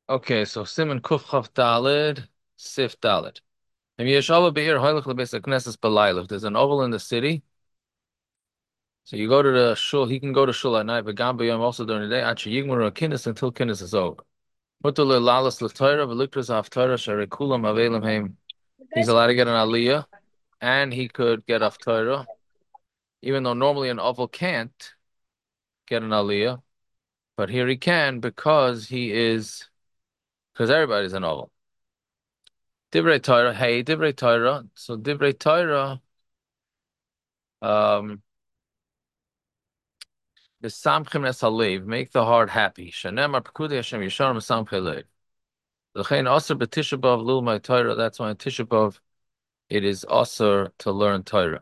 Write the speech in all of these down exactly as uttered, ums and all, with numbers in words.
Okay, so Simon Kuf Chaf Dalid, Sif Dalid. If Yesh Oval Be'ir Hoylech Lebes Knesses B'Layla. If there's an oval in the city, so you go to the shul. He can go to shul at night, but Gam B'Yom also during the day. Actually, Yigmar Kinnis until Kinnis is over. Mutter Lalas L'Torah V'Likras Af Torah Sharekulam Avelim Haim. He's allowed to get an aliyah, and he could get off Torah, even though normally an oval can't get an aliyah, but here he can because he is because everybody's an oval. Divrei Torah, hey, Divrei Torah. So Divrei Torah, um, the Samchim Es Halev, make the heart happy. Shanemar Pekudei Hashem Yisharim Samchei Lev. L'chein Aser B'Tisha B'Av Lilmai Torah. That's why in Tisha B'Av it is Aser to learn Torah.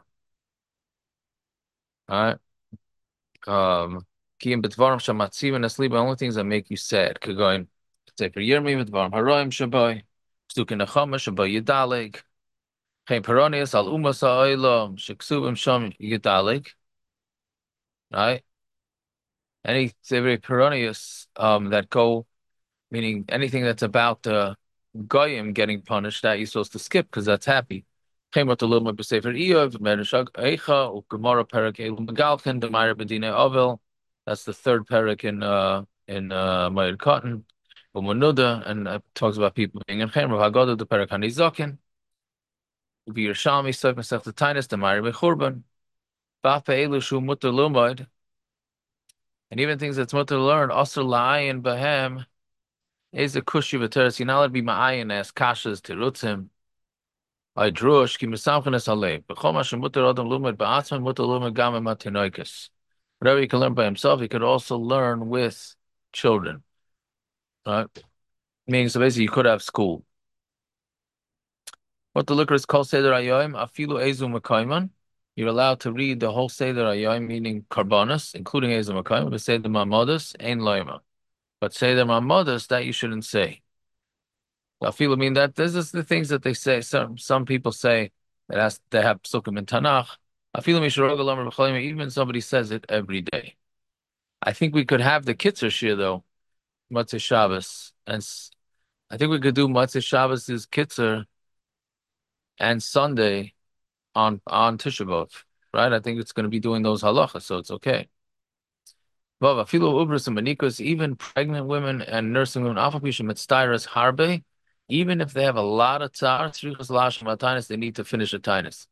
All right. Um, Kiyim B'Dvarim Shamatziv Es Liba. The only things that make you sad. Kegoin Sefer Yirmi B'Dvarim Haroim Shabai. Psukim Nechama Shabai Yidaleg. Chein Peronius Al Umas Ha'olam Sheksubim Sham Yidaleg. Right. Any Sefer Peronius um that go, meaning anything that's about the goyim getting punished, that you're supposed to skip because that's happy. Came out a little bit Sefer Eov, Mereshag Eicha, or Gemara Perak Elu Megalkin, the Meir Bedine Ovel. That's the third parak in uh in uh Meir Cotton, Umanuda, and it talks about people being in Chemer Hagodah, the Perak Hanizakin, Yerushalmi, Soif Masech the Tainus, the Meir Mechurban, Bape Elu Shu Mutter Lumad, and even things that's mutter to learn, also La'ayin Bahem. Is a kushi v'teres. You're not allowed to be ma'ayin as kashas terutzim. I drush ki misamchenes alev. B'chol mashem muter adam lumid ba'atzman muter lumid gam matinoikas. Whatever he can learn by himself, he could also learn with children. Right? Meaning, so basically, you could have school. What the liquor is called Seder Ayoim, afilu ezu mekayman. You're allowed to read the whole Seder Ayoim, meaning karbonis, including ezu mekayman, but Seder Mamodas, ein loima. But Seder Mamodas, that you shouldn't say. I feel I mean that this is the things that they say. Some some people say that has they have psukim in Tanakh. I feel even somebody says it every day. I think we could have the Kitzur Shir though, Matzah Shabbos, and s- I think we could do Matzah Shabbos is Kitzur and Sunday on on Tisha B'av, right? I think it's going to be doing those halachas, so it's okay. But ubris and manikus, even pregnant women and nursing women, afapishim mitztairas harbe, even if they have a lot of tzar, tzrichas lashim atinus, they need to finish a tinus.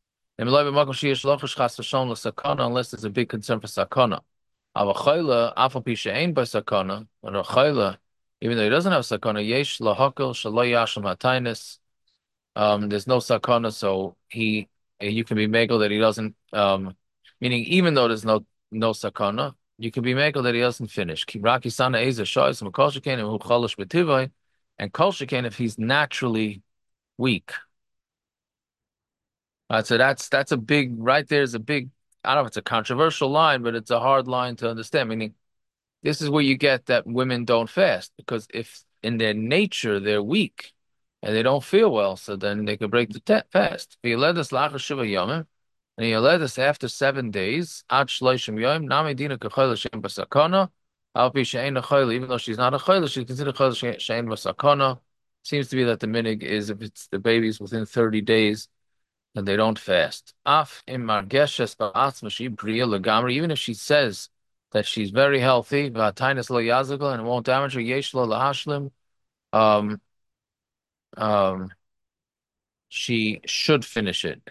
Unless there's a big concern for sakana. Avachayla, afapisha ain by sakana, or a chayla, even though he doesn't have sakana, yesh lahakel shaloy yashim atinus. Um, there's no sakana, so he you can be megal that he doesn't. Um, meaning even though there's no no sakana, you can be megal that he doesn't finish. Kibraki sana eza shoyis makol shekain and cholish betivai, and kol shekain if he's naturally weak. Uh, so that's that's a big right there is a big. I don't know if it's a controversial line, but it's a hard line to understand. Meaning this is where you get that women don't fast because if in their nature they're weak and they don't feel well, so then they could break the te- fast. If you let us lachar shiva yomim, and you let us after seven days, ad shloishim yom, nami dina kechayla shein basakana, al pi shein a even though she's not a chayla, she's considered chayla shein basakana. Seems to be that the minig is if it's the baby's within thirty days, and they don't fast. Af im margeshes ba'atzma she bria legamri, even if she says that she's very healthy, v'atainis lo yazagal, and it won't damage her, yesh lo lahashlim, um, um, she should finish it.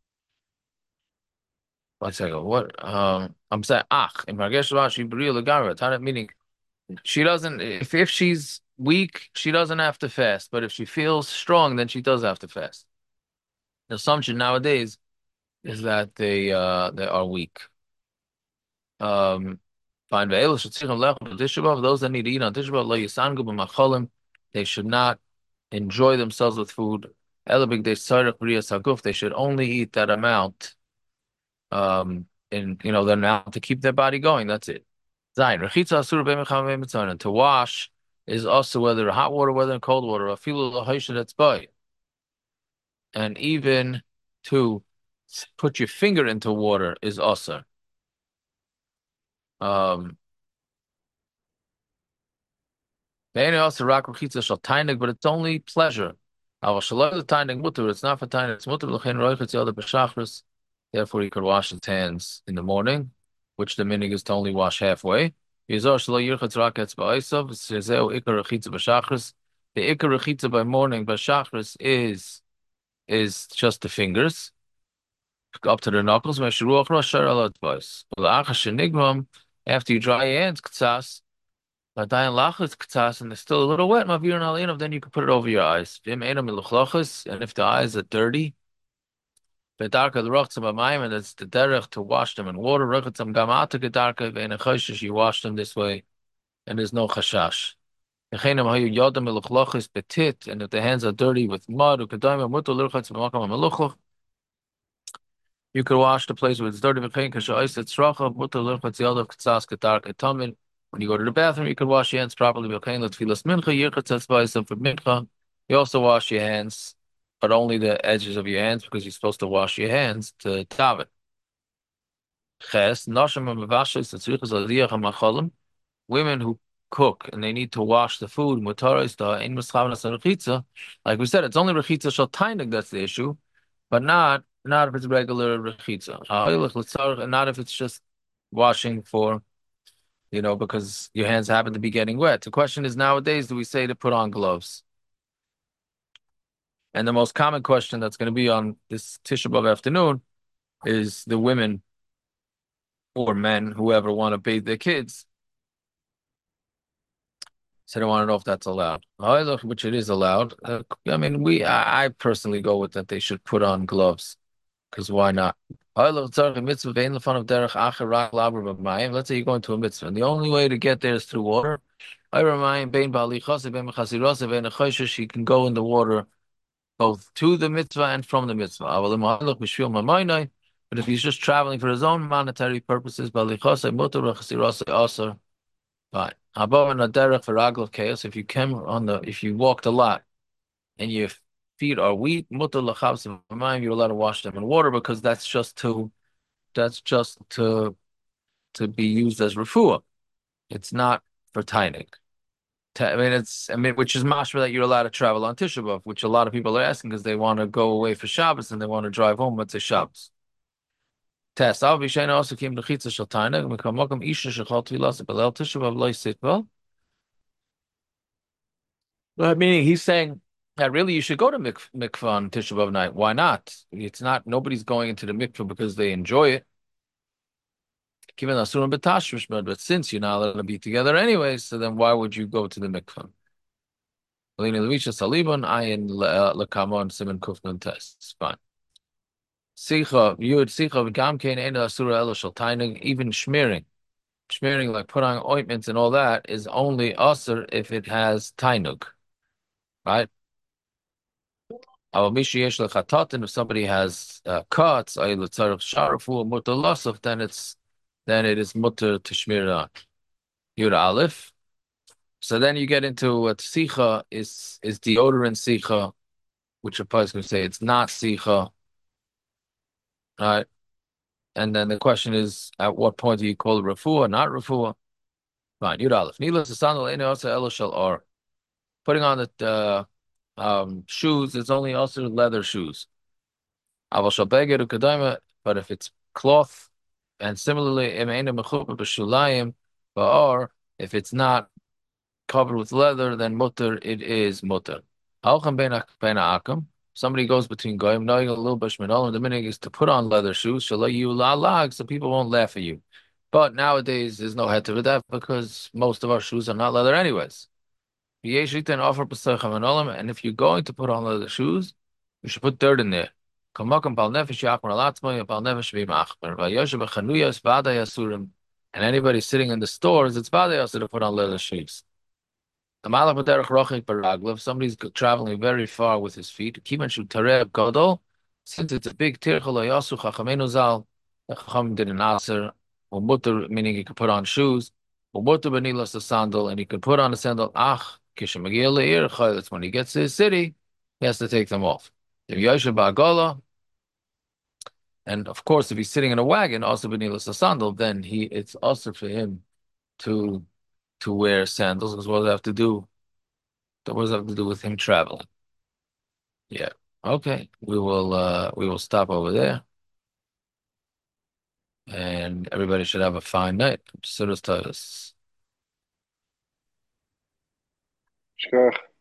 One second, what? Um, I'm saying, ach, im margeshes ba'atzma she bria legamri, Tana- meaning she doesn't, if, if she's weak, she doesn't have to fast, but if she feels strong, then she does have to fast. The assumption nowadays is that they, uh, they are weak. Um, fine. Those that need to eat on Tisha B'Av, lo yisangu b'macholim, they should not enjoy themselves with food. Elabig de tzarech b'riyas haguf, they should only eat that amount, um, in you know, the amount to keep their body going. That's it. Zayin rechitza asur b'mecham b'mitzayin. To wash is also whether hot water, whether in cold water. Afilu lahayshet etzbai, and even to put your finger into water is also. Um. Ve'eni also rak rechitza shel tainig, but it's only pleasure. Aval shaloi l'tainig mutter, it's not for tainig, it's mutter l'chein roichetz yada b'shachris. Therefore, he could wash his hands in the morning, which the minig is to only wash halfway. Yizor shaloi yirchetz rak etz ba'osav, zezeu ikar rechitza b'shachris. The ikar rechitza by morning b'shachris is is just the fingers up to the knuckles. Meshuruach rosh shar alot bois. After you dry your hands, ktsas. Ladayan lachas ktsas, and they're still a little wet. Mavir and alinov, then you can put it over your eyes. Vim enam miluchlachas, and if the eyes are dirty, bedarka l'rochtzam b'mayim, and it's the derech to wash them in water. Rochatzam gamata gedarka ve'en choshesh, you wash them this way, and there's no chashash. Echenam hayu yodam miluchlachas betit, and if the hands are dirty with mud, ukadayim mutu l'rochatz b'makam miluchlach, you could wash the place where it's dirty. V'chein kasha'is etzracha mutu l'rochatz yadav ktsas gedarka tamin. When you go to the bathroom, you can wash your hands properly. For mincha, you also wash your hands, but only the edges of your hands, because you're supposed to wash your hands to daven. Women who cook and they need to wash the food, like we said, it's only rechitza shel tainig that's the issue, but not not if it's regular rechitza, and not if it's just washing for, you know, because your hands happen to be getting wet. The question is, nowadays, do we say to put on gloves? And the most common question that's going to be on this Tisha B'Av afternoon is the women or men, whoever, want to bathe their kids. So they want to know if that's allowed. Which it is allowed. Uh, I mean, we, I, I personally go with that they should put on gloves, because why not? Let's say you're going to a mitzvah, and the only way to get there is through water. He can go in the water both to the mitzvah and from the mitzvah. But if he's just traveling for his own monetary purposes, fine. If you came on the, if you walked a lot and your feet are weak, you're allowed to wash them in water, because that's just to, that's just to, to be used as refuah. It's not for tainig. I mean, it's, I mean, which is mashma that you're allowed to travel on Tisha B'Av, which a lot of people are asking because they want to go away for Shabbos and they want to drive home at the Shabbos. Test. Al Bishayna also came to Chitza Shel Tainig, Mekamokim Isha Shechal Tvilas Belel Tisha B'Av Lo Sitbel. Meaning he's saying that really you should go to mik mikvah on Tisha B'Av night. Why not? It's not, nobody's going into the mikvah because they enjoy it. But since you're not allowed to be together anyway, so then why would you go to the mikvah? Tests. Fine. Sicha, you would sicha v'gamkein ena asura elo shel tainig, even smearing. Smearing, like put on ointments and all that, is only asur if it has tainug. Right? If somebody has uh, cuts, then it's then it is mutter to smear it on. Yud Aleph. So then you get into what sicha is is deodorant sicha, which a person can say it's not sicha. Right? And then the question is, at what point do you call it refuah, not refuah? Fine. Yud Aleph. Needless to sandal elo shel or. Putting on the uh, um, shoes, it's only also leather shoes. But if it's cloth, and similarly, or if it's not covered with leather, then mutter, it is mutter. Somebody goes between goyim, knowing a little bit, the meaning is to put on leather shoes, so people won't laugh at you. But nowadays, there's no head to that, because most of our shoes are not leather anyways. And if you're going to put on leather shoes, you should put dirt in there. And anybody sitting in the stores, it's bad to put on leather shoes. If somebody's traveling very far with his feet, since it's a big tirchel, Chacham did an aser, meaning he could put on shoes, a sandal, and he could put on a sandal. Ach, that's when he gets to his city, he has to take them off. And of course, if he's sitting in a wagon, also benilas a sandal, then he it's also for him to to wear sandals, because what does he have to do? That was have to do with him traveling. Yeah. Okay. We will uh we will stop over there, and everybody should have a fine night. So does Titus. Shkach.